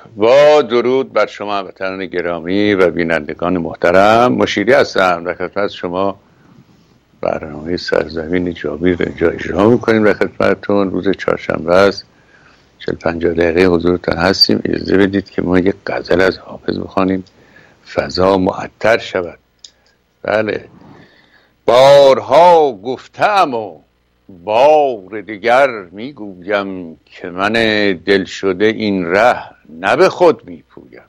با درود بر شما هموطنان گرامی و بینندگان محترم، مشیری هستم در خدمت شما. برنامه سرزمین جاوید رو اینجا اجرا میکنیم در خدمتتون. روز چهارشنبه است، 40-50 دقیقه حضورتان هستیم. اجازه بدید که ما یک غزل از حافظ بخوانیم فضا معطر شود. بله، بارها گفتم و بار دیگر میگویم که من دل شده این ره نه به خود میپویم.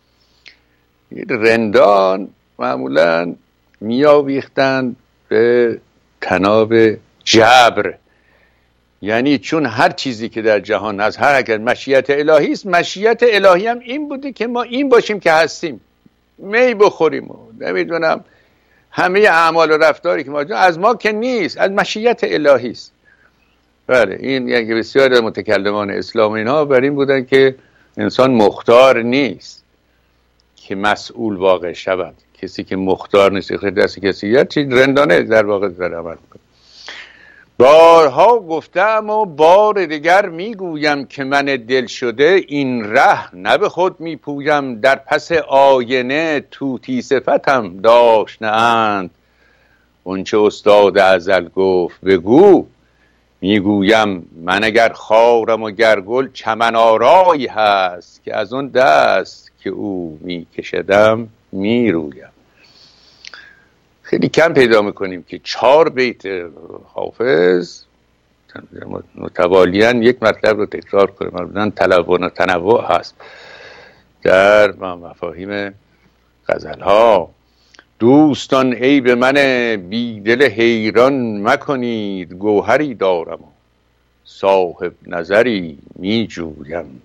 رندان معمولا میآویختند به تناب جبر، یعنی چون هر چیزی که در جهان هست هر اگر مشیت الهی است، مشیت الهی هم این بوده که ما این باشیم که هستیم، می بخوریم و نمیدونم همه اعمال و رفتاری که ما از ما که نیست، از مشیت الهی است. بله، این یعنی بسیار از متکلمان اسلام اینها بر این بودن که انسان مختار نیست که مسئول واقع شود. کسی که مختار نیست خیلی دست کسی یا چیز رندانه در واقع در عمل کنه. بارها گفتم و بار دیگر میگویم که من دل شده این ره نه به خود میپویم. در پس آینه طوطی صفتم داشتند، اونچه استاد ازل گفت بگو. میگویم من اگر خارم و گر گل چمن آرایی هست، که از اون دست که او میکشدم میرویم. خیلی کم پیدا میکنیم که 4 بیت حافظ متوالیاً یک مطلب رو تکرار کنه. معمولاً تنوع هست در مفاهیم غزل ها. دوستان عیب من بیدل حیران مکنید، گوهری دارم و صاحب نظری می جویم.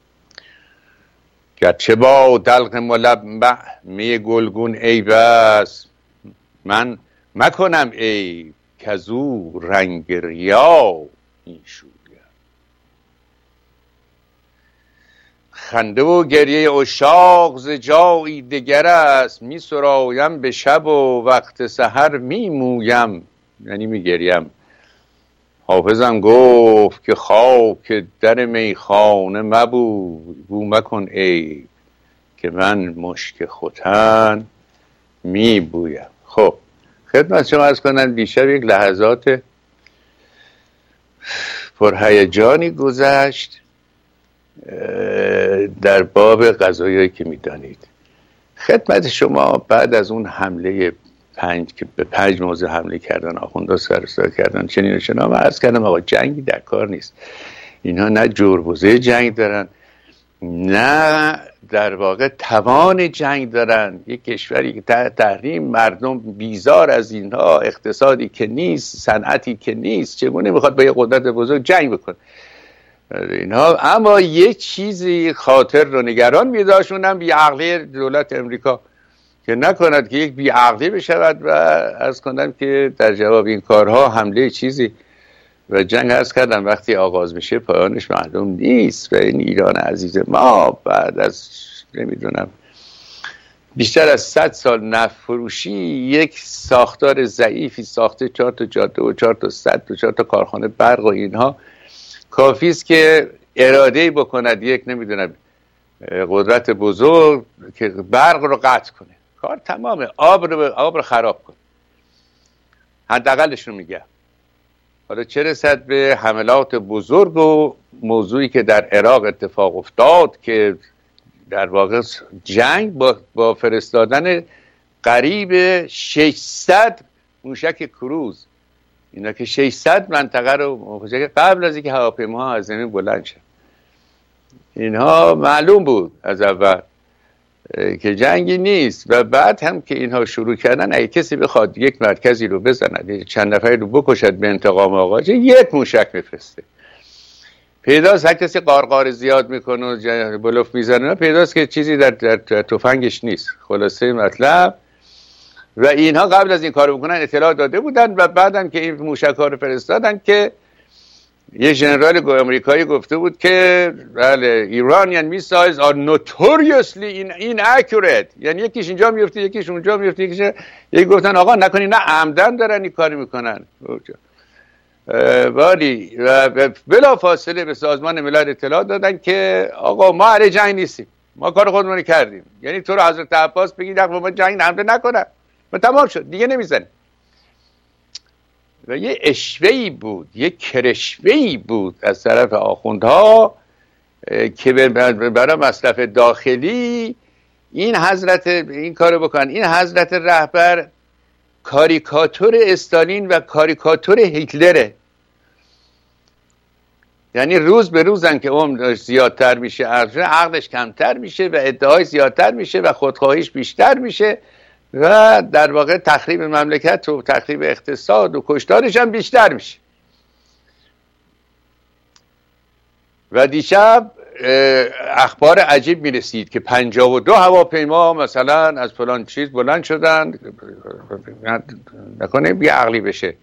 گرچه با دلق ملمع می گلگون عیب است، من مکنم عیب کزو رنگ ریا می شویم. خنده و گریه عشاق ز جایی دگر است، می سرایم به شب و وقت سحر می مویم. یعنی می گریم. حافظم گفت که خاک در میخانه مبو، بو مکن عیب که من مشک ختن می بویم. خب خدمت شما عرض کنم دیشب یک لحظات پرهیجانی گذشت در باب قضایایی که میدانید. خدمت شما بعد از اون حمله که به 5 موضع حمله کردن، آخوندا سرسا کردن، چنین و چنان، من عرض کردم آقا جنگی در کار نیست. اینها نه جربوزه جنگ دارن، نه در واقع توان جنگ دارن. یک کشوری که تحت تحریم، مردم بیزار از اینها، اقتصادی که نیست، صنعتی که نیست، چگونه میخواد با یه قدرت بزرگ جنگ بکنه اینها؟ اما یک چیزی خاطر رو نگران می‌داشت، اونم بی‌عقلی دولت امریکا که نکند که یک بی‌عقلی بشود و عرض کنم که در جواب این کارها حمله چیزی و جنگ عرض کردم وقتی آغاز میشه پایانش معلوم نیست. و این ایران عزیز ما بعد از نمیدونم بیشتر از 100 سال نفت فروشی، یک ساختار ضعیفی ساخته، 4 تا جاده و 4 تا سد و 4 تا کارخانه برق و اینها، کافی است که اراده‌ای بکند یک نمیدونم قدرت بزرگ که برق رو قطع کنه، کار تمامه، آب رو خراب کنه. حداقلش رو میگم. حالا چه رسد به حملات بزرگ و موضوعی که در عراق اتفاق افتاد که در واقع جنگ با فرستادن قریب 600 موشک کروز، اینا که 600 منطقه رو قبل از اینکه هواپیماها از زمین بلند شد، اینها معلوم بود از اول که جنگی نیست. و بعد هم که اینها شروع کردن، اگه کسی بخواد یک مرکزی رو بزند، چند نفری رو بکشد به انتقام آقاجه، یک موشک میفرسته. پیداست هر کسی قارقار زیاد میکنه و بلوف میزنه، پیداست که چیزی در تفنگش نیست. خلاصه مطلب، و اینها قبل از این کارو بکنن اطلاع داده بودن و بعدم که این موشک‌ها رو فرستادن که یه ژنرال امریکایی گفته بود که بله Iranian missiles are notoriously inaccurate، یعنی یکیش اینجا میفته یکیش اونجا میفته یکی گفتن آقا نکنی، نه عمدن دارن این کاری میکنن. ولی و بلا فاصله به سازمان ملل اطلاع دادن که آقا ما علیه جنگ نیستیم، ما کار خودمون رو کردیم. یعنی تو رو حضرت عباس بگید ما جنگ حمله نکنن و تمام شد دیگه نمیزنیم. و یه اشوه‌ای بود، یه کرشمه‌ای بود از طرف آخوندها که برای مصرف داخلی این حضرت این کارو بکن. این حضرت رهبر کاریکاتور استالین و کاریکاتور هیتلره. یعنی روز به روزن که عمرش زیادتر میشه، عقلش کمتر میشه و ادعای زیادتر میشه و خودخواهیش بیشتر میشه و در واقع تخریب مملکت و تخریب اقتصاد و کشتارش هم بیشتر میشه. و دیشب اخبار عجیب میرسید که 52 هواپیما مثلا از فلان چیز بلند شدن، نکنه بی عقلی بشه.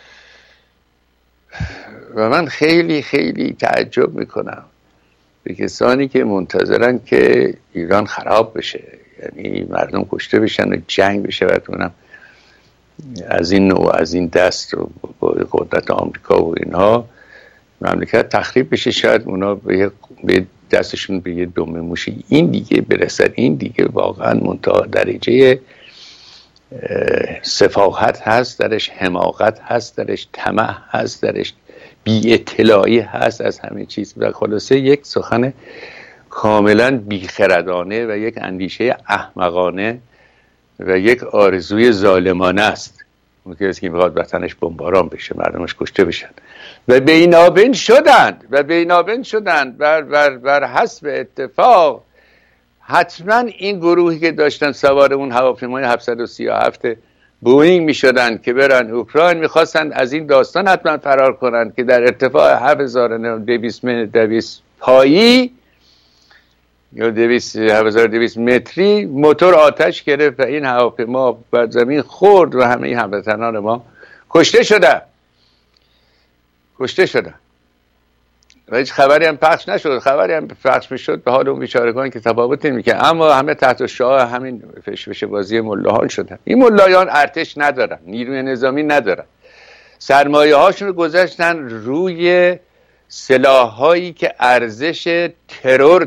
و من خیلی خیلی تعجب میکنم به کسانی که منتظرن که ایران خراب بشه، یعنی مردم کشته بشن و جنگ بشه و اونم از این نوع، از این دست و با قدرت آمریکا و اینها مملکت تخریب بشه. شاید اونا به دستشون به یه دم موشی این دیگه برسن. این دیگه واقعا منتها درجه سفاهت هست درش، حماقت هست درش، طمع هست درش، بی اطلاعی هست از همه چیز. و خلاصه یک سخن کاملا بیخردانه و یک اندیشه احمقانه و یک آرزوی ظالمانه است. اون کسی که میخواد وطنش بمباران بشه، مردمش کشته بشن و بینابین شدند بر حسب اتفاق. حتما این گروهی که داشتن سوار اون هواپیمای 737 بوئینگ میشدن که برن اوکراین، میخواستن از این داستان حتما فرار کنن که در ارتفاع 7200 پایی یا 7200 متری موتور آتش گرفت و این هواپیما بر زمین خورد و همه این هموطنان ما کشته شدن و هیچ خبری هم پخش نشد. خبری هم پخش میشد به حال اون بیچارگان که تفاوت نمیکنه، اما همه تحت شعاع همین فشفش بازی ملاحان شدن. این ملایان ارتش ندارن، نیروی نظامی ندارن، سرمایه هاشون رو گذاشتن روی سلاح‌هایی که ارزش ترور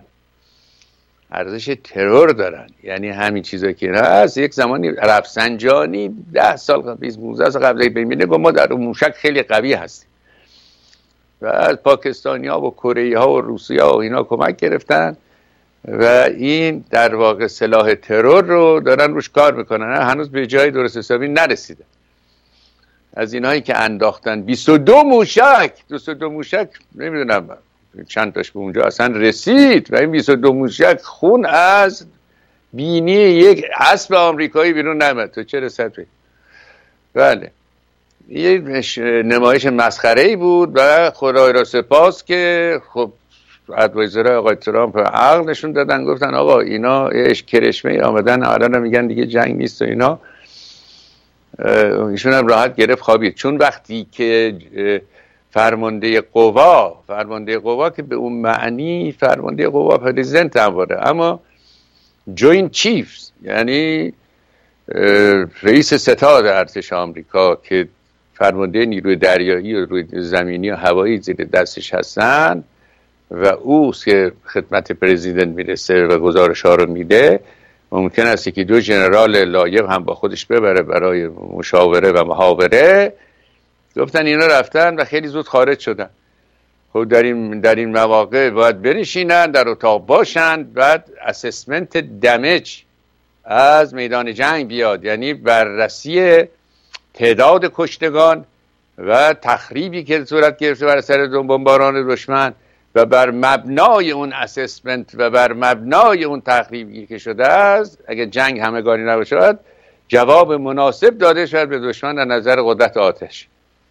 دارن. یعنی همین چیزا که هست. یک زمانی رفسنجانی 10 سال قبل 15 سال قبل ببینه گفت ما در موشک خیلی قوی هستیم و از پاکستانی‌ها و کره‌ای‌ها و روسی‌ها و اینا کمک گرفتن و این در واقع سلاح ترور رو دارن روش کار میکنن. هنوز به جای درست حسابی نرسیده. از اینایی که انداختن 22 موشک نمیدونم چند تاش به اونجا اصلا رسید و این 22 موشک خون از بینی یک اسب آمریکایی بیرون نمیاد. تو چه رسد؟ بله، یه نمایش مسخره‌ای بود و خدای را سپاس که خب ادوایزرهای آقای ترامپ عقل نشون دادن، گفتن آقا اینا کرشمه آمدن الان میگن دیگه جنگ نیست و اینا. ایشون هم راحت گرفت خوابید. چون وقتی که فرمانده قوا که به اون معنی فرمانده قوا پرزیدنت هم بوده، اما جوینت چیفز یعنی رئیس ستاد ارتش آمریکا که فرمانده نیروی دریایی و روی زمینی و هوایی زیر دستش هستن و او که خدمت پرزیدنت میرسه و گزارش ها رو میده، ممکن است که 2 ژنرال لایق هم با خودش ببره برای مشاوره و محاوره. گفتن اینا رفتن و خیلی زود خارج شدن. خب در این مواقع باید بنشینن، در اتاق باشن، بعد اسسمنت دمیج از میدان جنگ بیاد، یعنی بررسی تعداد کشتگان و تخریبی که صورت گرفته بر اثر بمباران دشمن و بر مبنای اون اسسمنت و بر مبنای اون تخریبی که شده است، اگه جنگ همگانی نباشد جواب مناسب داده شد به دشمن در نظر قدرت آتش.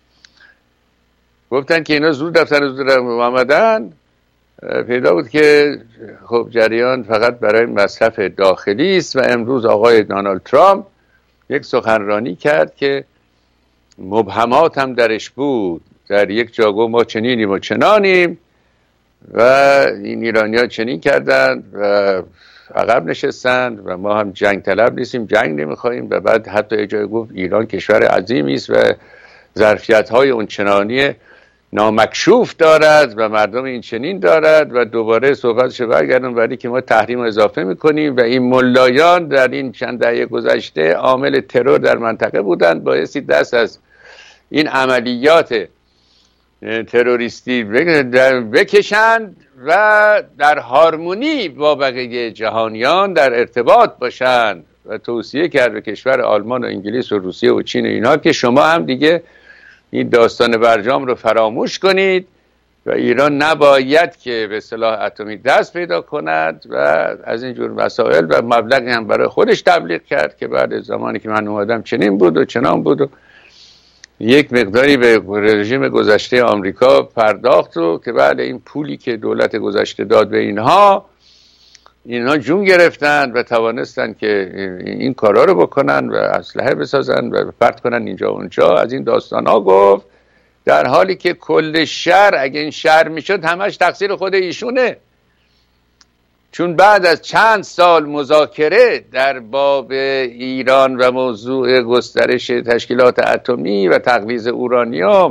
گفتن که اینا زود آمدن. پیدا بود که خب جریان فقط برای مصرف داخلی است و امروز آقای دونالد ترامپ یک سخنرانی کرد که مبهمات هم درش بود. در یک جا گفت ما چنینیم و چنانیم و این ایرانی‌ها چنین کردند و عقب نشستند و ما هم جنگ طلب نیستیم، جنگ نمیخوایم. و بعد حتی جای گفت ایران کشور عظیمی است و ظرفیت‌های اونچنانی نامکشوف دارد و مردم این چنین دارد و دوباره صحبتش برگردم برای که ما تحریم اضافه میکنیم و این ملایان در این چند دهه گذشته عامل ترور در منطقه بودند، بایستی دست از این عملیات تروریستی بکشند و در هارمونی با بقیه جهانیان در ارتباط باشند و توصیه کرد به کشور آلمان و انگلیس و روسیه و چین و اینا که شما هم دیگه این داستان برجام رو فراموش کنید و ایران نباید که به سلاح اتمی دست پیدا کند و از اینجور مسائل و مبلغی هم برای خودش تبلیغ کرد که بعد از زمانی که من اومدم چنین بود و چنان بود و یک مقداری به رژیم گذشته آمریکا پرداخت و که بعد این پولی که دولت گذشته داد به اینها جون گرفتن و توانستن که این کارا رو بکنن و اسلحه بسازن و پرت کنن اینجا اونجا. از این داستان ها گفت، در حالی که کل شر اگه این شر میشد همش تقصیر خود ایشونه، چون بعد از چند سال مذاکره در باب ایران و موضوع گسترش تشکیلات اتمی و تقویض اورانیوم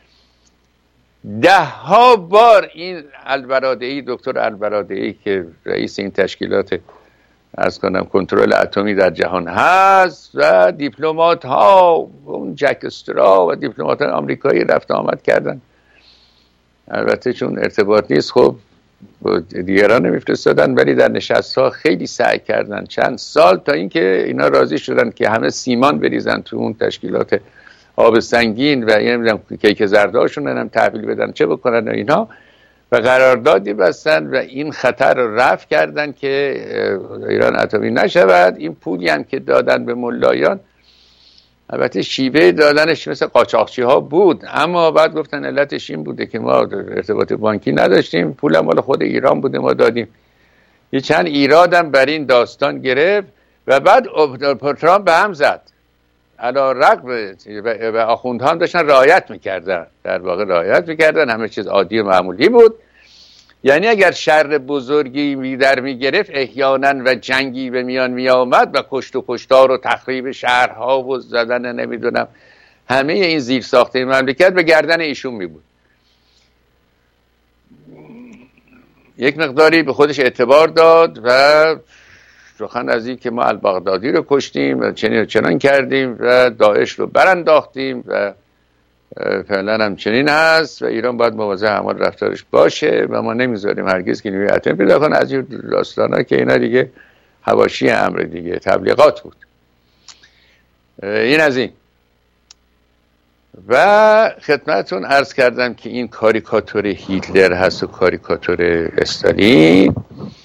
10 بار این البرادعی، دکتر البرادعی که رئیس این تشکیلات از کنم کنترل اتمی در جهان هست و دیپلمات ها اون جک استرا و دیپلمات آمریکایی رفت آمد کردن. البته چون ارتباط نیست خب دیگران نمیفرستادن، ولی در نشست ها خیلی سعی کردن چند سال تا اینکه اینا راضی شدن که همه سیمان بریزن تو اون تشکیلات آب سنگین و نمیدونم کیک زردهاشون هم تحویل بدن چه بکنن و اینا و قراردادی بستن و این خطر رو رفع کردن که ایران اتمی نشود. این پولی هم که دادن به ملایان، البته شیوه دادنش مثل قاچاقچی ها بود، اما بعد گفتن علتش این بوده که ما ارتباط بانکی نداشتیم، پول مال خود ایران بوده ما دادیم. یه چند ایرادم بر این داستان گرفت و بعد ترامپ به هم زد. علا رقم و آخوندها هم داشتن رعایت میکردن، در واقع رعایت میکردن، همه چیز عادی و معمولی بود. یعنی اگر شر بزرگی در میگرفت احیانا و جنگی به میان میآمد و کشت و کشتار و تخریب شهرها و زدن نمیدونم همه این زیر ساخته مملکت به گردن ایشون میبود. یک مقداری به خودش اعتبار داد و سخن از این که ما البغدادی رو کشتیم و چنین و چنان کردیم و داعش رو برانداختیم و فعلا هم چنین هست و ایران باید مواظب اعمال رفتارش باشه و ما نمیذاریم هرگز که نیروی اتمی پیدا کنه. از این داستانا که اینا دیگه حواشی امر دیگه تبلیغات بود. این از این. و خدمتتون عرض کردم که این کاریکاتور هیتلر هست و کاریکاتور استالین.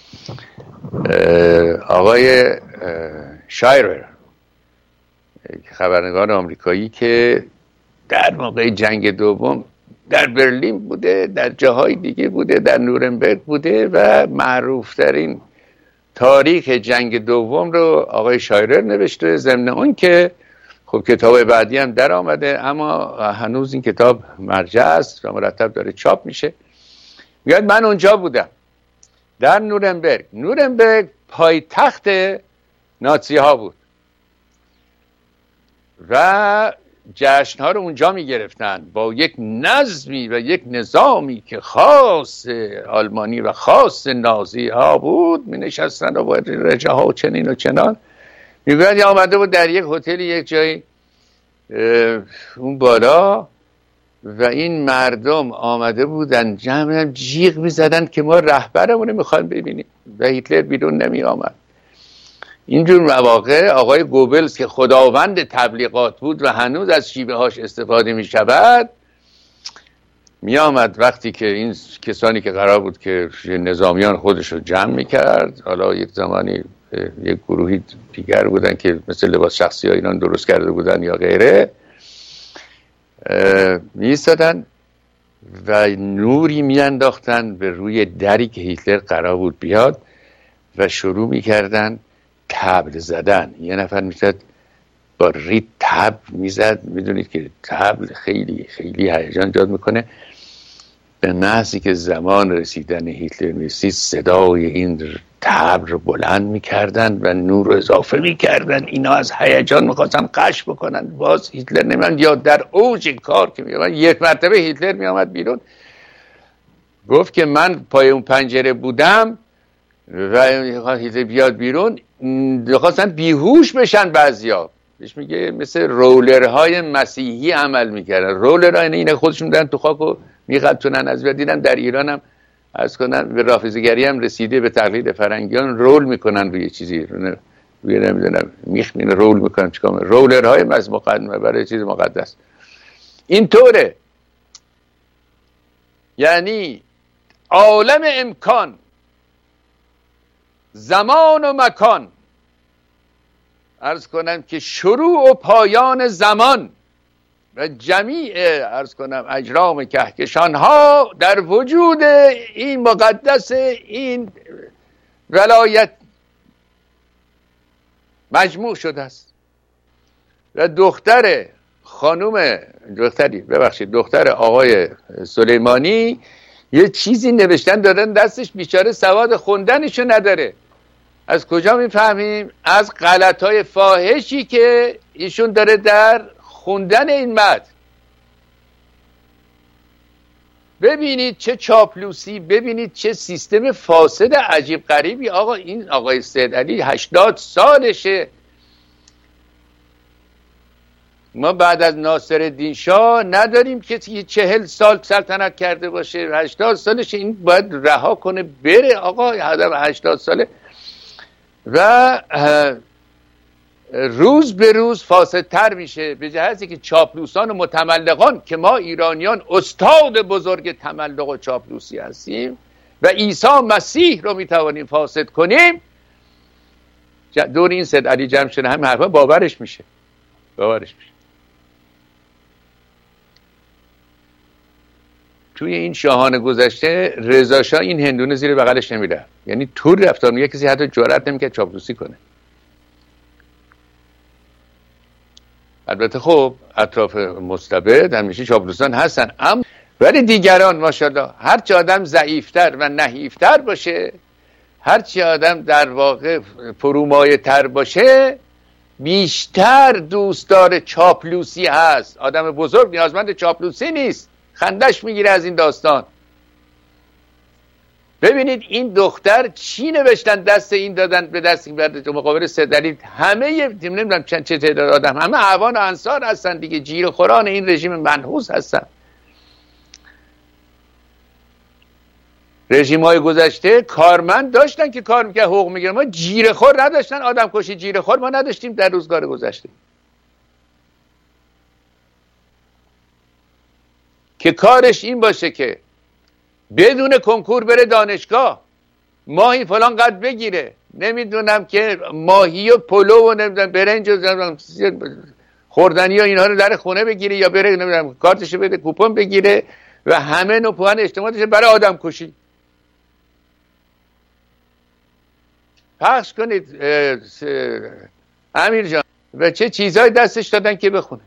آقای شایرر خبرنگار آمریکایی که در موقع جنگ دوم در برلین بوده، در جاهای دیگه بوده، در نورنبرگ بوده و معروفترین تاریخ جنگ دوم رو آقای شایرر نوشته. ضمن اون که خب کتاب بعدی هم در آمده اما هنوز این کتاب مرجع است و مرتب داره چاپ میشه. میگه من اونجا بودم در نورنبرگ پایتخت نازی ها بود و جشن ها رو اونجا می گرفتن با یک نظمی و یک نظامی که خاص آلمانی و خاص نازی ها بود. می نشستن و با رجه ها و چنین و چنان. می گوید آمده بود در یک هتل یک جایی اون بالا و این مردم آمده بودن جمع جیغ می زدن که ما رهبرمون رو می خواهیم ببینیم و هیتلر بیرون نمی آمد. اینجور مواقع آقای گوبلز که خداوند تبلیغات بود و هنوز از شیوه هاش استفاده می شود می آمد وقتی که این کسانی که قرار بود که نظامیان خودش رو جمع می کرد، حالا یک زمانی یک گروهی دیگر بودن که مثل لباس شخصی ها اینا درست کرده بودن یا غیره، می ایستادن و نوری می انداختن به روی دری که هیتلر قرار بود بیاد و شروع می کردن طبل زدن. یه نفر میزد با ریت طبل میزد. میدونید که طبل خیلی خیلی هیجان ایجاد میکنه. به محضی که زمان رسیدن هیتلر میرسید صدای این تبر رو بلند میکردن و نور رو اضافه میکردن. اینا از هیجان میخواستن قش بکنن. باز هیتلر نمیدن یا در اوج کار که میامد، یک مرتبه هیتلر میامد بیرون گفت که من پای اون پنجره بودم و هیتلر بیاد بیرون خواستن بیهوش بشن. بعضیا بهش میگه مثل رولرهای مسیحی عمل میکردن. رولرها اینه خودشون دارن تو خاک و میقطونن. از دیدم در ایران هم از کنن به رافضیگری هم رسیده، به تقلید فرنگیان رول میکنن روی چیزی، روی نمیدونم میخمین رول میکنن. چیکار رولرهای مقدمه برای چیز مقدس اینطوره. یعنی عالم امکان، زمان و مکان، عرض کنم که شروع و پایان زمان و جمیع عرض کنم اجرام کهکشان ها در وجود این مقدس این ولایت مجموع شده است. و دختر آقای سلیمانی یه چیزی نوشتن دادن دستش، بیچاره سواد خوندنشو نداره. از کجا میفهمیم؟ از غلطهای فاحشی که ایشون داره در خوندن این متن. ببینید چه چاپلوسی، ببینید چه سیستم فاسد عجیب غریبی. آقا این آقای سید علی 80 سالشه. ما بعد از ناصرالدین شاه نداریم کسی 40 سال سلطنت کرده باشه. 80 سالشه، این باید رها کنه بره. آقا آدم 80 ساله و روز به روز فاسدتر میشه، به جهتی که چاپلوسان و متملقان که ما ایرانیان استاد بزرگ تملق و چاپلوسی هستیم و عیسی مسیح رو میتوانیم فاسد کنیم، دور این سید علی جمع شده همین حرفا باورش میشه. توی این شاهان گذشته رضا شاه این هندونه زیر بغلش نمیره، یعنی طور رفتار میگه کسی حتی جرئت نمیکنه چاپلوسی کنه. البته خب اطراف مستبد همیشه چاپلوسان هستن، اما ولی دیگران ماشاءالله هرچی آدم ضعیفتر و نحیفتر باشه، هرچی آدم در واقع فرومایه تر باشه، بیشتر دوستدار چاپلوسی هست. آدم بزرگ نیازمند چاپلوسی نیست، خندش میگیره از این داستان. ببینید این دختر چی نوشتن دست این دادن به دست این مقابل سید علی. همه نمیدونم چه تعداد آدم، همه اعوان و انصار هستن دیگه، جیر خوران این رژیم منحوس هستن. رژیم های گذشته کارمند داشتن که کار میکرد حقوق میگیرن، ما جیر خور نداشتن. آدم کشی جیر خور ما نداشتیم در روزگار گذشته که کارش این باشه که بدون کنکور بره دانشگاه، ماهی فلان قد بگیره، نمیدونم که ماهی و پلو و نمیدونم برنج و خوردنی و اینها رو در خونه بگیره، یا بره نمیدونم کارتشو بده کوپن بگیره و همه نوع پوان اجتماعیش برای آدم کشی. پخش کنید امیر جان و چه چیزهای دستش دادن که بخونه.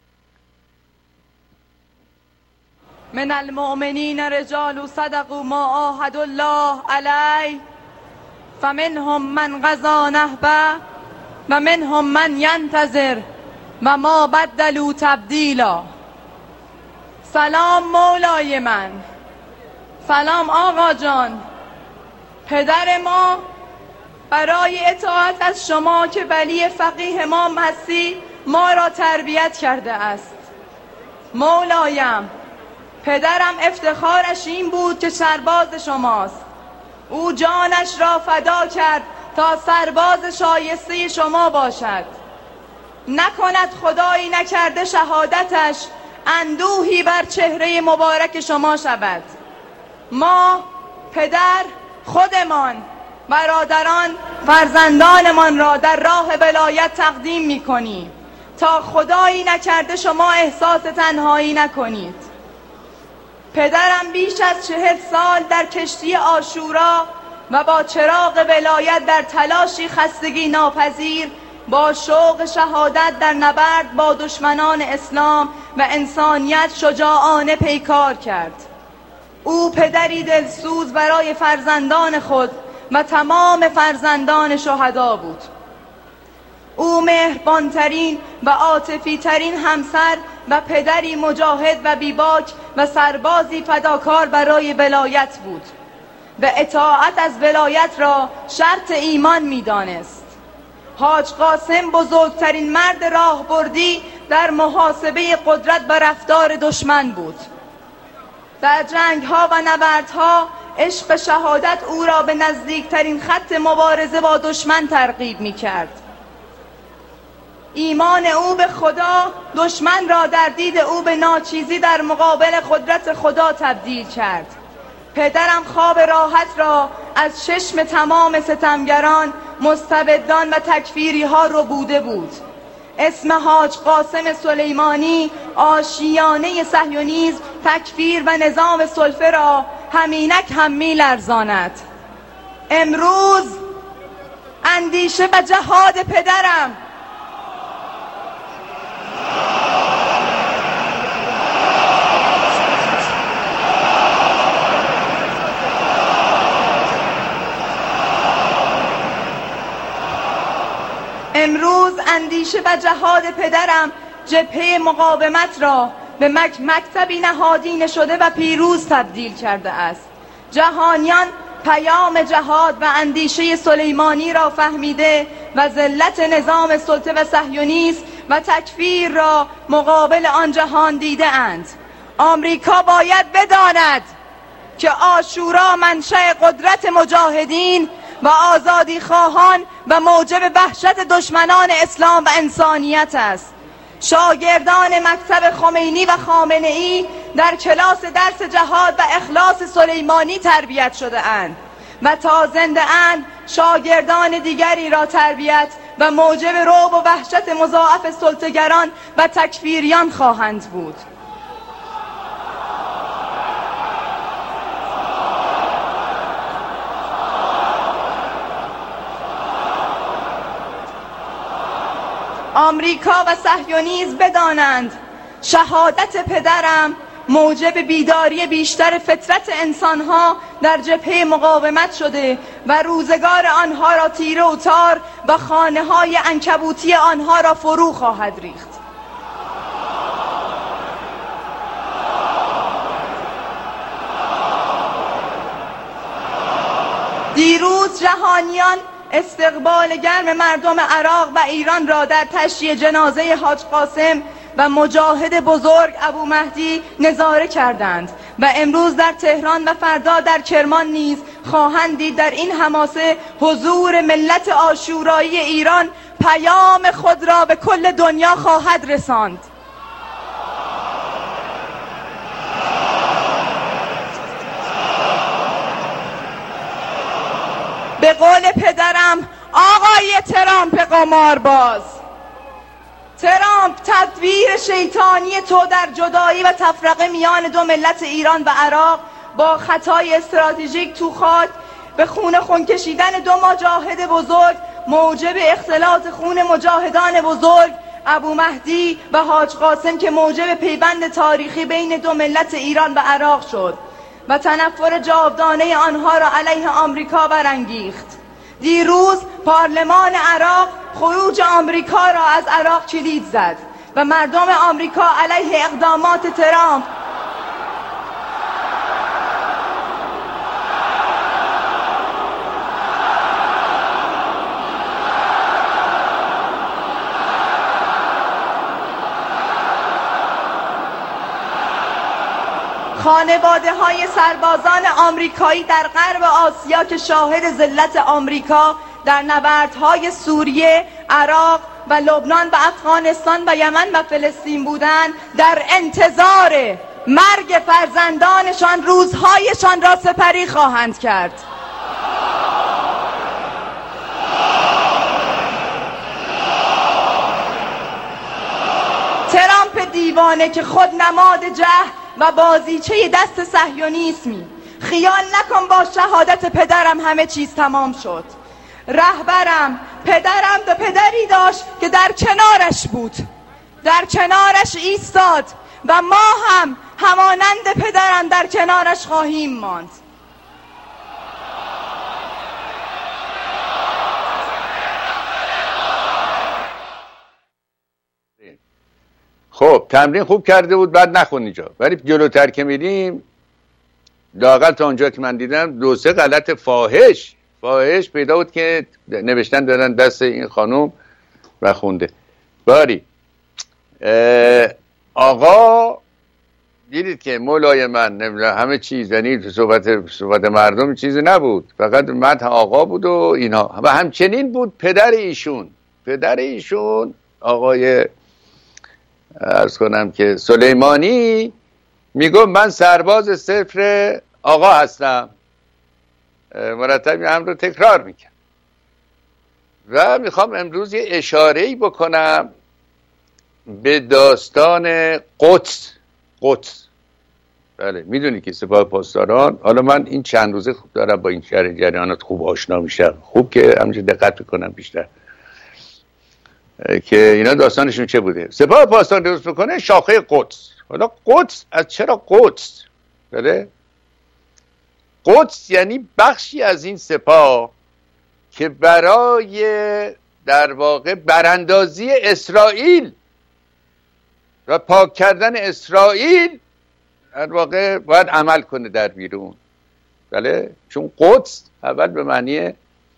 من المؤمنین رجال صدقوا ما عاهدوا الله علیه فمنهم من قضی نحبه و منهم من ینتظر و ما بدلوا تبدیلا. سلام مولای من، سلام آقا جان. پدر ما برای اطاعت از شما که ولی فقیه ما هستی ما را تربیت کرده است. مولایم، پدرم افتخارش این بود که سرباز شماست. او جانش را فدا کرد تا سرباز شایسته شما باشد. نکند خدایی نکرده شهادتش اندوهی بر چهره مبارک شما شود. ما پدر خودمان برادران فرزندانمان را در راه ولایت تقدیم می کنیم تا خدایی نکرده شما احساس تنهایی نکنید. پدرم بیش از 40 سال در کشتی عاشورا و با چراغ ولایت در تلاشی خستگی ناپذیر با شوق شهادت در نبرد با دشمنان اسلام و انسانیت شجاعانه پیکار کرد. او پدری دلسوز برای فرزندان خود و تمام فرزندان شهدا بود. او مهربانترین و عاطفی ترین همسر و پدری مجاهد و بیباک و سربازی فداکار برای ولایت بود و اطاعت از ولایت را شرط ایمان می‌دانست. حاج قاسم بزرگترین مرد راهبردی در محاسبه قدرت و رفتار دشمن بود. در جنگ‌ها و نبردها عشق شهادت او را به نزدیکترین خط مبارزه با دشمن ترغیب می‌کرد. ایمان او به خدا دشمن را در دید او به ناچیزی در مقابل قدرت خدا تبدیل کرد. پدرم خواب راحت را از چشم تمام ستمگران، مستبدان و تکفیری ها ربوده بود. اسم حاج قاسم سلیمانی آشیانه صهیونیسم، تکفیر و نظام سلفه را همینک هم می‌لرزاند. امروز اندیشه و جهاد پدرم جبهه مقاومت را به مکتبی نهادینه شده و پیروز تبدیل کرده است. جهانیان پیام جهاد و اندیشه سلیمانی را فهمیده و ذلت نظام سلطه و صهیونیسم و تکفیر را مقابل آن جهان دیده اند. آمریکا باید بداند که عاشورا منشأ قدرت مجاهدین و آزادی خواهان و موجب وحشت دشمنان اسلام و انسانیت است. شاگردان مکتب خمینی و خامنه‌ای در کلاس درس جهاد و اخلاص سلیمانی تربیت شده اند و تا زنده اند شاگردان دیگری را تربیت و موجب رعب و وحشت مضاعف سلطه‌گران و تکفیریان خواهند بود. آمریکا و صهیونیسم بدانند شهادت پدرم موجب بیداری بیشتر فطرت انسانها در جبهه مقاومت شده و روزگار آنها را تیره و تار و خانه‌های عنکبوتی آنها را فرو خواهد ریخت. دیروز جهانیان استقبال گرم مردم عراق و ایران را در تشییع جنازه حاج قاسم و مجاهد بزرگ ابو مهدی نظاره کردند و امروز در تهران و فردا در کرمان نیز خواهند دید در این حماسه حضور ملت عاشورایی ایران پیام خود را به کل دنیا خواهد رساند. به قول پدرم آقای ترامپ قمارباز، ترامپ تدبیر شیطانی تو در جدایی و تفرقه میان دو ملت ایران و عراق با خطای استراتژیک تو خاک به خون کشیدن دو مجاهد بزرگ موجب اختلاط خون مجاهدان بزرگ ابو مهدی و حاج قاسم که موجب پیوند تاریخی بین دو ملت ایران و عراق شد و تنفر جاودانه آنها را علیه آمریکا برانگیخت. دیروز پارلمان عراق خروج آمریکا را از عراق کلید زد و مردم آمریکا علیه اقدامات ترامپ خانواده های سربازان آمریکایی در غرب آسیا که شاهد ذلت آمریکا در نبردهای سوریه، عراق و لبنان و افغانستان و یمن و فلسطین بودند در انتظار مرگ فرزندانشان روزهایشان را سپری خواهند کرد. ترامپ دیوانه که خود نماد جهل و بازیچه دست صهیونیسمی، خیال نکن با شهادت پدرم همه چیز تمام شد. رهبرم پدرم و پدری داشت که در کنارش بود، در کنارش ایستاد و ما هم همانند پدرم در کنارش خواهیم ماند. خب تمرین خوب کرده بود، بعد نخون اینجا، ولی جلوتر که میریم لااقل تا اونجا که من دیدم 2-3 غلط فاحش پیدا بود که نوشتن دادن دست این خانم و خونده. باری آقا دیدید که مولای من نمیدونم همه چیز، یعنی صحبت مردم چیزی نبود، فقط مدح آقا بود و اینا. و همچنین بود پدر ایشون آقای عرض کنم که سلیمانی میگو من سرباز صفر آقا هستم، مرتب این امر رو تکرار میکنم. و میخوام امروز یه اشاره‌ای بکنم به داستان قدس. بله میدونی که سپاه پاسداران، حالا من این چند روزه خوب دارم با این جریانات خوب آشنا میشم، خوب که همینجا دقت میکنم بیشتر که اینا داستانشون چه بوده. سپاه پاسداران درست بکنه شاخه قدس. حالا قدس از چرا قدس؟ بله قدس یعنی بخشی از این سپاه که برای در واقع براندازی اسرائیل و پاک کردن اسرائیل در واقع باید عمل کنه در بیرون. بله چون قدس اول به معنی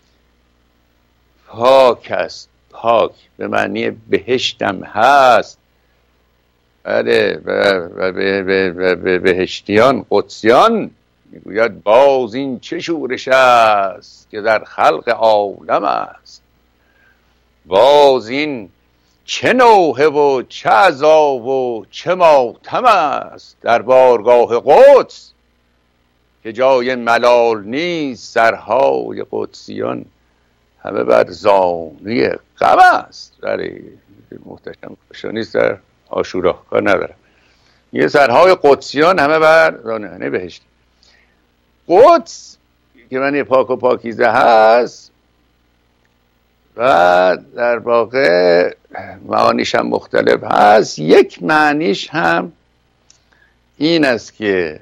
پاک است، پاک به معنی بهشتم هست. بله و به بهشتیان قدسیان میگوید باز این چه شورش است که در خلق عالم است، باز این چه نوحه و چه عذاب و چه ماتم است در بارگاه قدس که جای ملال نیست، سرهای قدسیان همه بر زانوی غم است. برای محتشم نیست در عاشورا کار ندارم، یه سرهای قدسیان همه بر زانوی بهشت. قدس که معنی پاک و پاکیزه هست و در واقع معانیش هم مختلف هست. یک معنیش هم این است که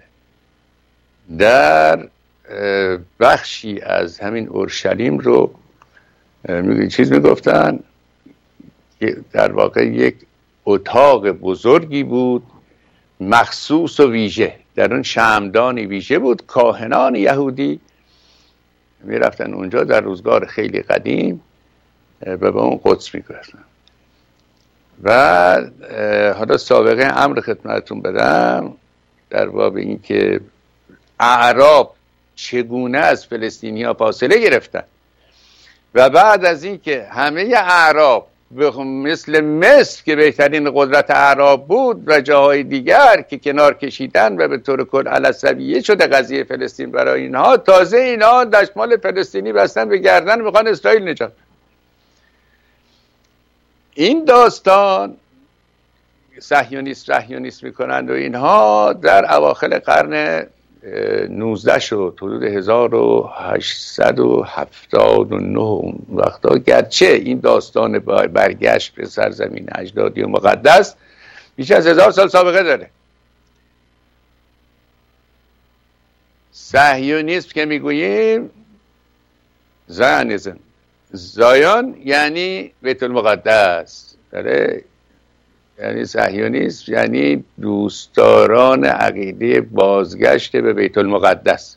در بخشی از همین اورشلیم رو چیز میگفتن که در واقع یک اتاق بزرگی بود مخصوص و ویژه، در اون شمعدانی ویژه بود. کاهنان یهودی میرفتن اونجا در روزگار خیلی قدیم و به اون قدس میگفتن. و حالا سابقه امر خدمتتون بدم در باب این که اعراب چگونه از فلسطینی ها فاصله گرفتن و بعد از این که همه اعراب مثل مصر که بهترین قدرت اعراب بود و جاهای دیگر که کنار کشیدن و به طور کل علصبیه شده قضیه فلسطین برای اینها، تازه اینها دستمال فلسطینی بستن به گردن میخوان اسرائیل نجات. این داستان صهیونیست میکنند و اینها در اواخر قرن 19 شد، حدود 1879 اون وقتا، گرچه این داستان برگشت به سرزمین اجدادی و مقدس بیش از 1000 سال سابقه داره. صهیونیسم که میگوییم زایونیسم، زایون یعنی بیت المقدس داره، یعنی صهیونیسم یعنی دوستداران عقیده بازگشت به بیت المقدس.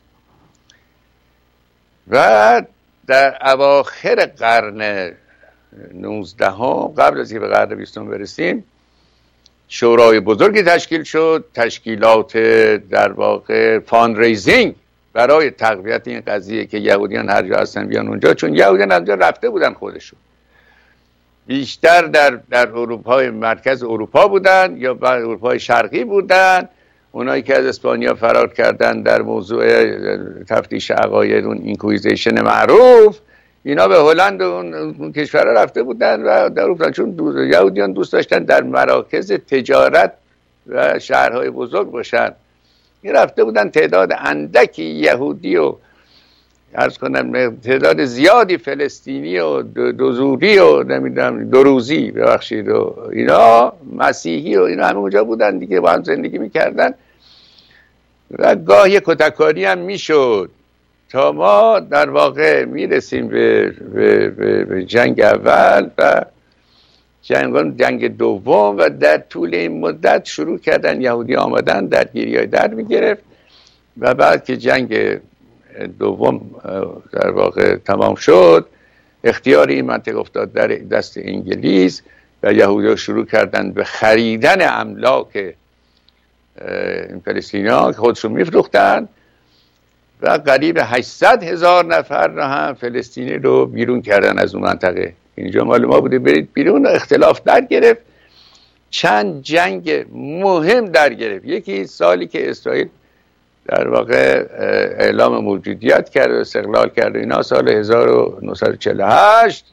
و در اواخر قرن 19 قبل از که به قرن 20 برسیم شورای بزرگی تشکیل شد، تشکیلات در واقع فاندریزینگ برای تقویت این قضیه که یهودیان هر جا هستن بیان اونجا، چون یهودیان از اونجا رفته بودن خودشون، بیشتر در اروپای مرکز اروپا بودن یا اروپای شرقی بودن. اونایی که از اسپانیا فرار کردن در موضوع تفتیش عقاید، اون اینکویزیشن معروف، اینا به هلند و اون کشورها رفته بودن و در اروپا، چون یهودیان دوست داشتن در مراکز تجارت و شهرهای بزرگ باشن، این رفته بودن. تعداد اندکی یهودی و عرض کنم تعداد زیادی فلسطینی و دوزوری و نمیدونم دروزی ببخشید و اینا مسیحی و اینا همه اونجا بودن دیگه، با هم زندگی میکردن و گاه یک کتککاری هم میشد تا ما در واقع میرسیم به جنگ اول و جنگ دوم و در طول این مدت شروع کردن یهودی آمدن درگیری‌های در میگرفت و بعد که جنگ دوم در واقع تمام شد اختیار این منطقه افتاد در دست انگلیس و یهودی‌ها شروع کردن به خریدن املاک این فلسطینی‌ها که خودشون میفروختن و قریب 800,000 نفر رو هم فلسطینی رو بیرون کردن از اون منطقه. اینجا مال ما بوده برید بیرون. اختلاف در گرفت، چند جنگ مهم در گرفت. یکی سالی که اسرائیل در واقع اعلام موجودیت کرد و استقلال کرد، اینا سال 1948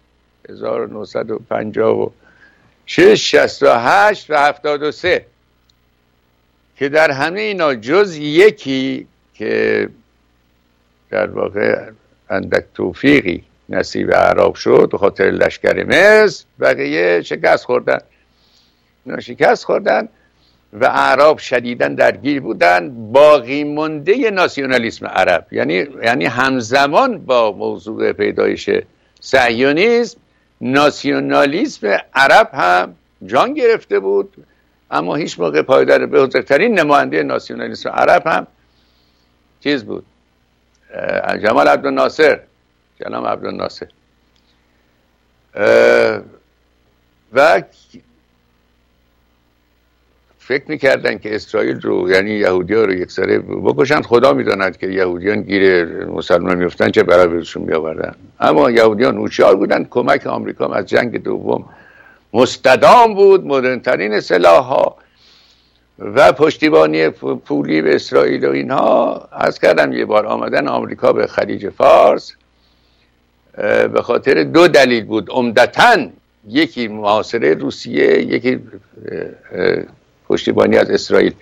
1956 68 و 73 که در همه اینا جز یکی که در واقع اندک توفیقی نصیب اعراب شد به خاطر لشکر مصر، بقیه شکست خوردن. اینا شکست خوردن و اعراب شدیداً درگیر بودن. باقی مونده ناسیونالیسم عرب، یعنی همزمان با موضوع پیدایش صهیونیسم ناسیونالیسم عرب هم جان گرفته بود، اما هیچ موقع پایدار. بزرگترین نماینده ناسیونالیسم عرب هم چیز بود، جمال عبدالناصر، جناب عبدالناصر. و فکر میکردن که اسرائیل رو، یعنی یهودی ها رو یک سره بکشن. خدا میداند که یهودیان گیر مسلمان میفتن چه برای بهشون میآوردن. اما یهودیان هوشیار بودن. کمک آمریکا از جنگ دوم مستدام بود، مدرنترین سلاح ها و پشتیبانی پولی به اسرائیل و اینها. عرض کردم یه بار آمدن آمریکا به خلیج فارس به خاطر دو دلیل بود عمدتاً، یکی محاصره روسیه، یکی پشتیبانی از اسرائیل.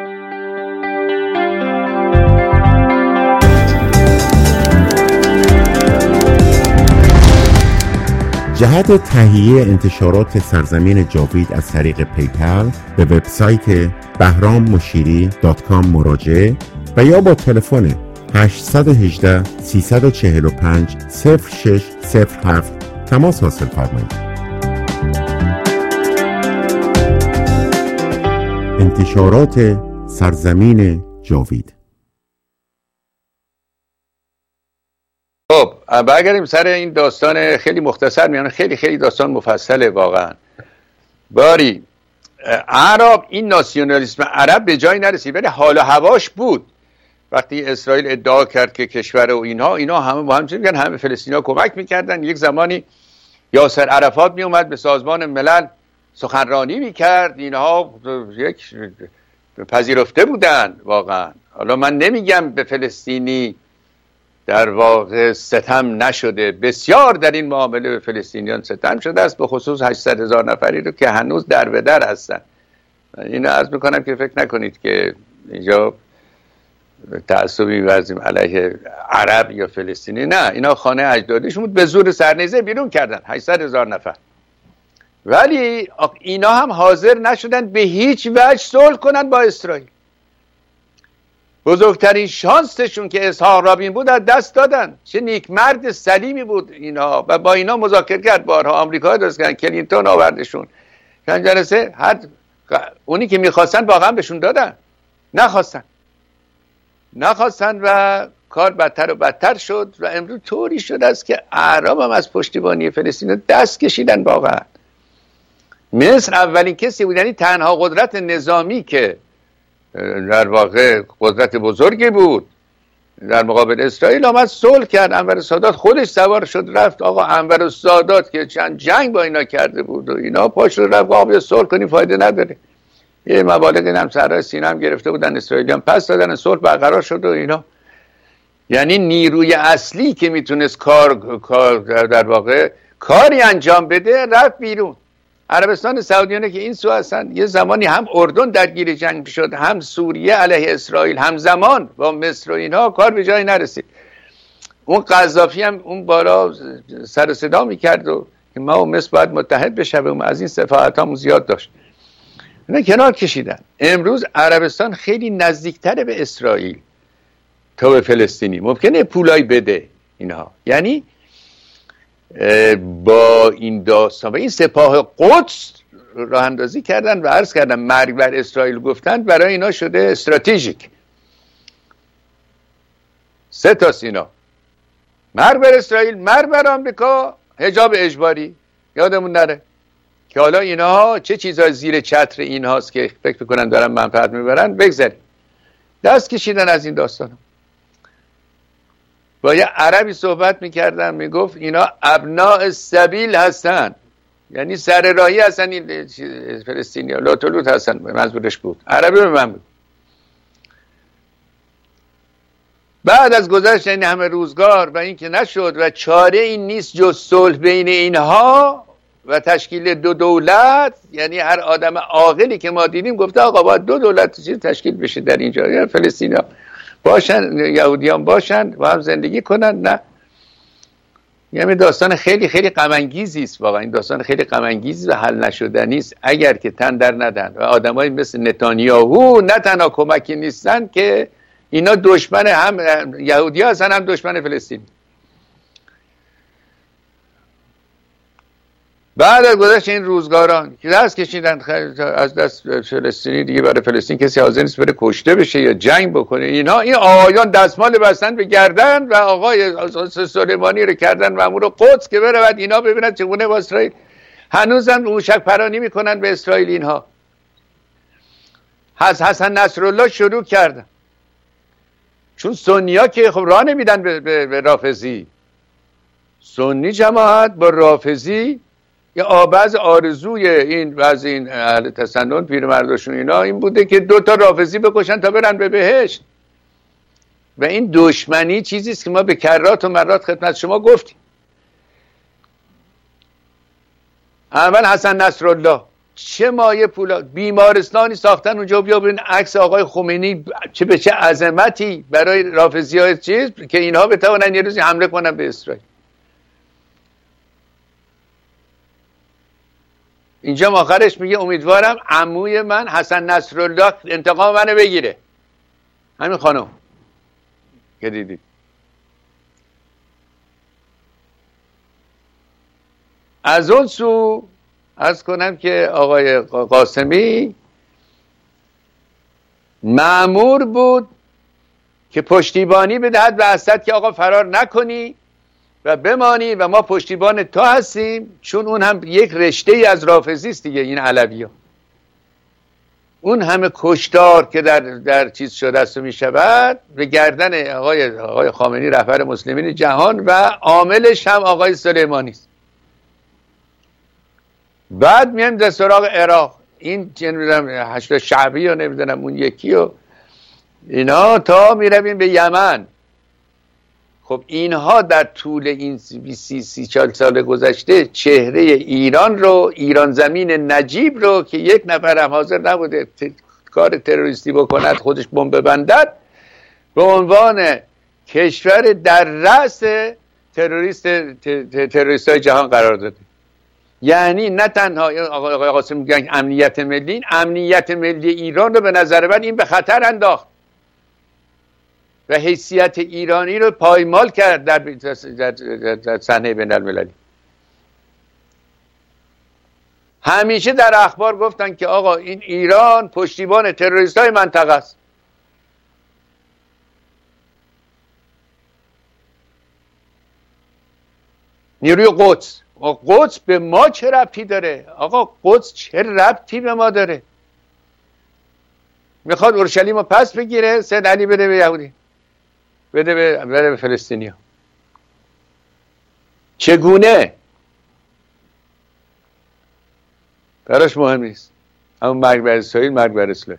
جهت تهیه انتشارات سرزمین جاوید از طریق پیپل به وبسایت behrammushiri.com مراجعه و یا با تلفن 818 345 0607 تماس حاصل فرمایید. انتشارات سرزمین جاوید. خب برگردیم سر این داستان خیلی مختصر، میانه خیلی داستان مفصله واقعا. باری عرب، این ناسیونالیسم عرب به جایی نرسید ولی حال و هواش بود. وقتی اسرائیل ادعا کرد که کشور و اینا همه با هم چه میگن، همه فلسطینی‌ها کمک میکردن. یک زمانی یاسر عرفات میومد به سازمان ملل سخنرانی میکرد، اینها یک پذیرفته بودن واقعا. حالا من نمیگم به فلسطینی در واقع ستم نشده، بسیار در این معامله به فلسطینیان ستم شده است، به خصوص 800,000 نفری رو که هنوز در به در هستن. اینو عرض میکنم که فکر نکنید که اینجا تعصبی ورزیم علیه عرب یا فلسطینی، نه، اینا خانه اجدادشون بود، به زور سرنیزه بیرون کردن 800,000 نفر. ولی اینا هم حاضر نشدن به هیچ وجه صلح کنن با اسرائیل. بزرگترین شانسشون که اسحاق رابین بود از دست دادن. چه نیک مرد سلیمی بود اینا، و با اینا مذاکره کرد بارها. آمریکا درست کردن، کلینتون آوردشون چند جلسه، اونی که میخواستن واقعا بهشون دادن، نخواستن و کار بدتر و بدتر شد و امروز طوری شد است که اعراب هم از پشتیبانی فلسطین دست کشیدن. واقعا مصر اولین کسی بود، یعنی تنها قدرت نظامی که در واقع قدرت بزرگی بود در مقابل اسرائیل، آمد صلح کرد. انور السادات خودش سوار شد رفت. آقا انور السادات که چند جنگ با اینا کرده بود و اینا، پاش رو رفت آقا صلح کنی فایده نداره. یه مبالغ هم صحرای سینه هم گرفته بودن اسرائیلیان، پس دادن، صلح برقرار شد و اینا. یعنی نیروی اصلی که میتونست کار در واقع کاری انجام بده رفت بیرون. عربستان سعودیانه که این سو هستن، یه زمانی هم اردن درگیر جنگ شد، هم سوریه علیه اسرائیل، هم زمان با مصر و اینها، کار به جایی نرسید. اون قذافی هم اون بالا سر صدا میکرد و که ما و مصر باید متحد بشویم، از این صفحات همون زیاد داشت. اینا کنار کشیدن. امروز عربستان خیلی نزدیکتره به اسرائیل تا به فلسطینی. ممکنه پولای بده اینها. یعنی با این داستان و این سپاه قدس راه اندازی کردن و عرض کردن مرگ بر اسرائیل گفتن برای اینا شده استراتژیک. 3 تا اینا: مرگ بر اسرائیل، مرگ بر آمریکا، حجاب اجباری. یادمون نره که حالا اینها چه چیزای زیر چتر اینهاست که فکر میکنن دارن منفعت میبرن. بگذاریم. دست کشیدن از این داستان. با یه عربی صحبت میکردم، میگفت اینا ابناء السبیل هستن، یعنی سر راهی هستن. این فلسطینی ها لاتولوت هستن، منظورش بود. عربی به من بود. بعد از گذشت این همه روزگار و این که نشد و چاره این نیست جز صلح بین اینها و تشکیل 2 دولت، یعنی هر آدم عاقلی که ما دیدیم گفته آقا باید 2 دولت تشکیل بشه در اینجا، یا فلسطینی‌ها باشن، یهودیان باشن و هم زندگی کنن. نه، یعنی داستان خیلی خیلی غم انگیزی است. واقعا این داستان خیلی غم انگیز و حل نشدنی است اگر که تن در ندن و آدمایی مثل نتانیاهو نه تنها کمکی نیستن که اینا دشمن هم یهودی‌ها هستن هم دشمن فلسطین. بعد از گذشت این روزگاران که دست کشیدن از دست فلسطینی، دیگه برای فلسطین کسی حاضر نیست بره کشته بشه یا جنگ بکنه. اینها این آقایان دستمال بستن به گردن و آقای سلیمانی رو کردن مأمور قدس که بره بعد اینا ببینن چگونه با اسرائیل هنوزم موشک پرانی میکنن به اسرائیل. اینها حسن نصرالله شروع کردن، چون سنی‌ها که خب راه نمیدن به رافضی. سنی جماعت با رافضی یا بعض آرزوی این بعض این اهل تسنن پیرمرداشون اینا این بوده که 2 تا رافضی بکشن تا برن به بهشت. و این دشمنی چیزی است که ما به کرات و مرات خدمت شما گفتیم. اول حسن نصرالله چه مایه پولا بیمارستانی ساختن اونجا. بیا ببین عکس آقای خمینی چه به چه عظمتی برای رافضی‌های چیز که اینها بتوانن یه روزی حمله کنن به اسرائیل. اینجا آخرش میگه امیدوارم عموی من حسن نصرالله انتقام منو بگیره. همین خانم که دیدید. از اون سو عرض کنم که آقای قاسمی مأمور بود که پشتیبانی بدهد به اسد که آقا فرار نکنی و بمانی و ما پشتیبان تو هستیم، چون اون هم یک رشته ای از رافضی است دیگه. این علوی‌ها اون همه کشتار که در چیز شده است و می شود به گردن آقای خامنه‌ای رهبر مسلمین جهان و عاملش هم آقای سلیمانی است. بعد میایم در سراغ عراق، این نمیدونم 8 شعبی یا نمیدونم اون یکی و اینا تا میرویم به یمن. خب اینها در طول این 20-40 سال گذشته چهره ایران رو، ایران زمین نجیب رو که یک نفر هم حاضر نبوده کار تروریستی بکند خودش بمب ببندد به عنوان کشور در رأس تروریست‌های جهان قرار داده. یعنی نه تنها آقای قاسم میگن امنیت ملی، امنیت ملی ایران رو به نظر من این به خطر انداخت و حیثیت ایرانی رو پایمال کرد در صحنه بین المللی. همیشه در اخبار گفتن که آقا این ایران پشتیبان تروریست های منطقه است. نیروی قدس به ما چه ربطی داره؟ آقا قدس چه ربطی به ما داره؟ میخواد اورشلیم رو پس بگیره، سید علی بده به یهودی، بده به فلسطینی ها. چگونه؟ براش مهم نیست. اما مرگ بر اسرائیل، مرگ بر اسلام.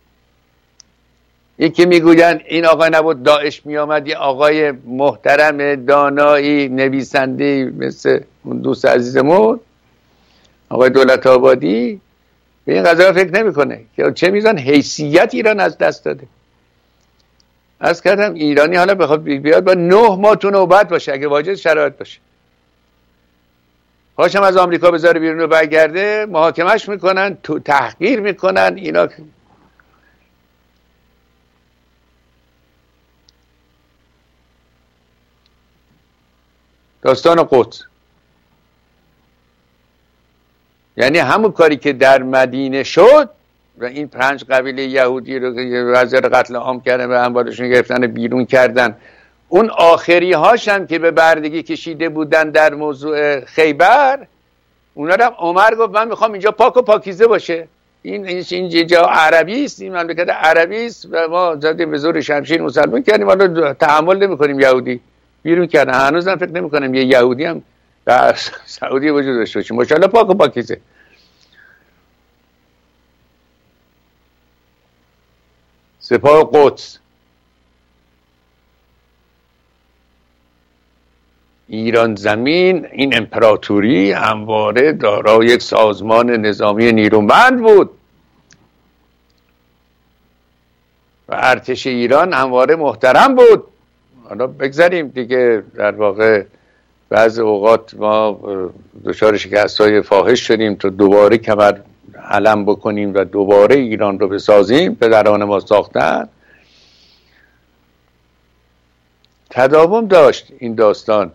این که میگوین این آقای نبود داعش میامد، یه آقای محترم دانایی نویسنده مثل اون دوست عزیزمون آقای دولت آبادی به این قضایا فکر نمیکنه که چه میزان حیثیت ایران از دست داده. عرض کردم ایرانی حالا بخواد بیاد با 9 ماه تو نوبت باشه اگه واجد شرایط باشه. هاشم از آمریکا بذاره بیرون و برگرده محاکمش میکنن، تو تحقیر میکنن. اینا داستان قدس یعنی همون کاری که در مدینه شد و این 5 قبیله یهودی رو که وزیر قتل عام کردن و اموالشون گرفتن بیرون کردن، اون آخری هاشم که به بردگی کشیده بودن در موضوع خیبر، اونا رو عمر گفت من میخوام اینجا پاک و پاکیزه باشه، این جا عربی است، این مملکت عربی است و ما زدیم به زور شمشیر مسلمان کردیم، حالا تحمل نمی‌کنیم یهودی بیرون کردن. هنوزم فکر نمی‌کنم یه یهودی هم در سعودی وجود داشته باشه، ماشاءالله پاک و پاکیزه. سپاه قدس، ایران زمین، این امپراتوری همواره دارای یک سازمان نظامی نیرومند بود و ارتش ایران همواره محترم بود. حالا بگذاریم دیگه، در واقع بعض اوقات ما دچار شکست‌های فاحش شدیم تا دوباره کمر علم بکنیم و دوباره ایران رو بسازیم. پدران ما ساختن. تداوم داشت این داستان،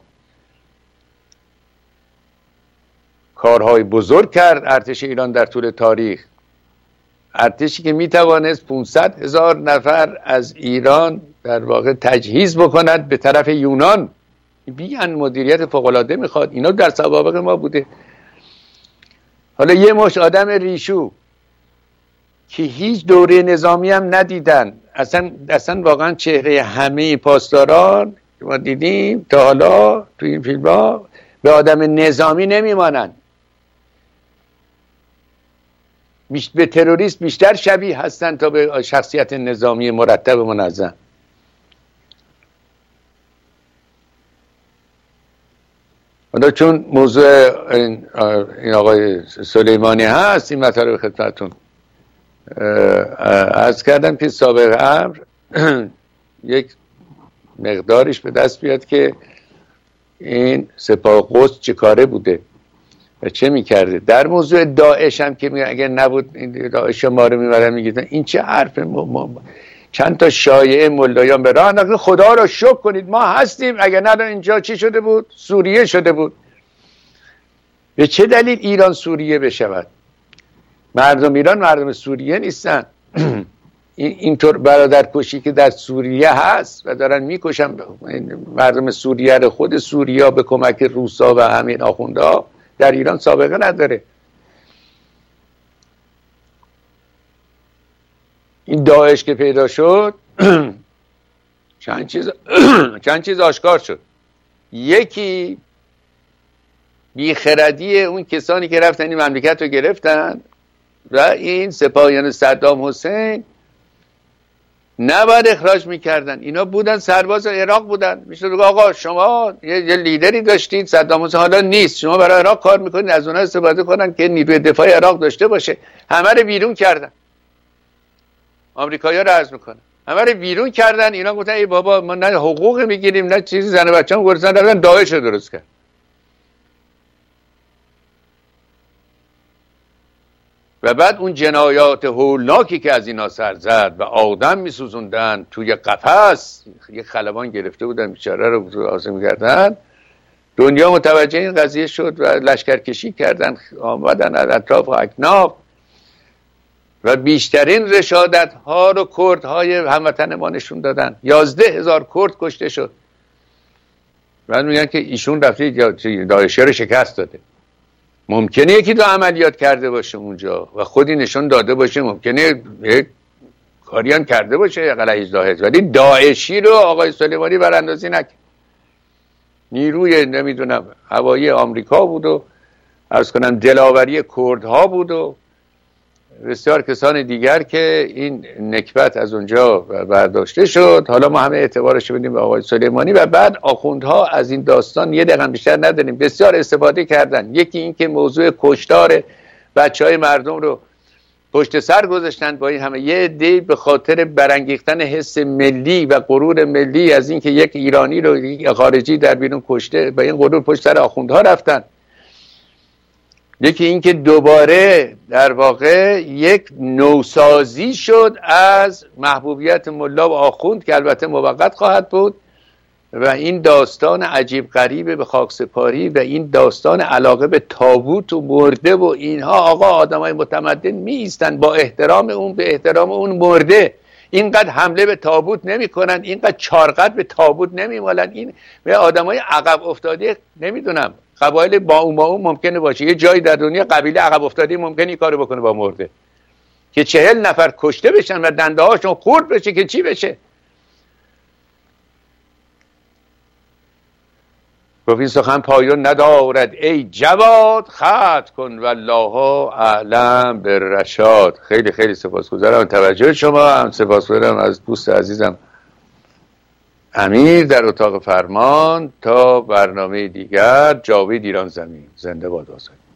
کارهای بزرگ کرد ارتش ایران در طول تاریخ. ارتشی که میتوانست 500,000 نفر از ایران در واقع تجهیز بکند به طرف یونان. بیان مدیریت فوق‌العاده میخواد، اینا در سوابق ما بوده. حالا یه مشت آدم ریشو که هیچ دوره نظامی هم ندیدن، اصلا واقعا چهره همه پاسداران که ما دیدیم تا حالا تو این فیلم ها به آدم نظامی نمیمانن، به تروریست بیشتر شبیه هستن تا به شخصیت نظامی مرتب و منظم. حالا چون موضوع این آقای سلیمانی هست، این مطالب خدمتتون عرض کردم که سابق امر یک مقدارش به دست بیاد که این سپاه قدس چه کاره بوده و چه میکرده. در موضوع داعش هم که اگر نبود این داعش ما رو میبرن میگیدن، این چه حرف چند تا شایعه ملایان به راه انداختن. خدا را شکر کنید ما هستیم، اگر نه اینجا چی شده بود؟ سوریه شده بود. به چه دلیل ایران سوریه بشود؟ مردم ایران مردم سوریه نیستن. اینطور برادر کشی که در سوریه هست و دارن میکشن مردم سوریه رو، خود سوریه به کمک روسا و همین آخوندا، در ایران سابقه نداره. این داعش که پیدا شد چند چیز آشکار شد. یکی بیخردی اون کسانی که رفتن این مملکت رو گرفتن و این سپاهیان صدام حسین نباید اخراج میکردن. اینا بودن سرباز عراق بودن، میشه بگه آقا شما یه لیدری داشتید صدام حسین حالا نیست، شما برای عراق کار میکنید، از اونها استفاده کنن که نیروی دفاع عراق داشته باشه. همه رو بیرون کردن. آمریکایی‌ها رو عرض میکنن همه رو بیرون کردن. اینا گفتن ای بابا ما نه حقوق میگیریم نه چیزی، زن و بچه‌ام گرسنه، رفتن داعش رو درست کرد. و بعد اون جنایات هولناکی که از اینا سر زد و آدم میسوزوندن توی قفس، یک خلبان گرفته بودن بیچاره رو آزم کردن، دنیا متوجه این قضیه شد و لشکرکشی کردن، آمدن از اطراف و اکناف و بیشترین رشادت ها رو کردهای هموطن ما نشون دادن. 11,000 کرد کشته شد. بعد میگن که ایشون رفته داعش رو شکست داده. ممکنه یکی دو عملیات کرده باشه اونجا و خودی نشون داده باشه، ممکنه یک کاری هم کرده باشه علیه داعش، ولی داعشی رو آقای سلیمانی براندازی نکرد. نیروی نمیدونم هوایی آمریکا بود و عرض کنم دلاوری کردها بود و بسیار کسان دیگر که این نکبت از اونجا برداشته شد. حالا ما همه اعتبارش بدیم به آقای سلیمانی و بعد آخوندها از این داستان یه دقیقه بیشتر نداریم، بسیار استفاده کردن. یکی این که موضوع کشتار بچهای مردم رو پشت سر گذاشتن با این همه، یه عده به خاطر برانگیختن حس ملی و غرور ملی از این که یک ایرانی رو خارجی در بیرون کشته، با این غرور پشت سر آخوندها رفتن. یکی این که دوباره در واقع یک نوسازی شد از محبوبیت ملا و آخوند که البته موقت خواهد بود و این داستان عجیب غریب به خاکسپاری و این داستان علاقه به تابوت و مرده و اینها، آقا آدمای متمدن می ایستن با احترام اون به احترام اون مرده، اینقدر حمله به تابوت نمی کنن، اینقدر چارقد به تابوت نمی مالن. این به آدمای عقب افتاده، نمیدونم قبایل با اون ممکنه باشه یه جایی در دنیا قبیله عقب افتاده ممکنه این کارو بکنه با مرده، که 40 نفر کشته بشن و دنده هاشون خورد بشه که چی بشه. گفت این سخن پایان ندارد ای جواد، ختم کن والله اعلم بالرشاد. خیلی خیلی سپاسگزارم توجه شما، هم سپاسگزارم از دوست عزیزم امیر در اتاق فرمان. تا برنامه دیگر، جاوید ایران زمین. زنده باد آزادی.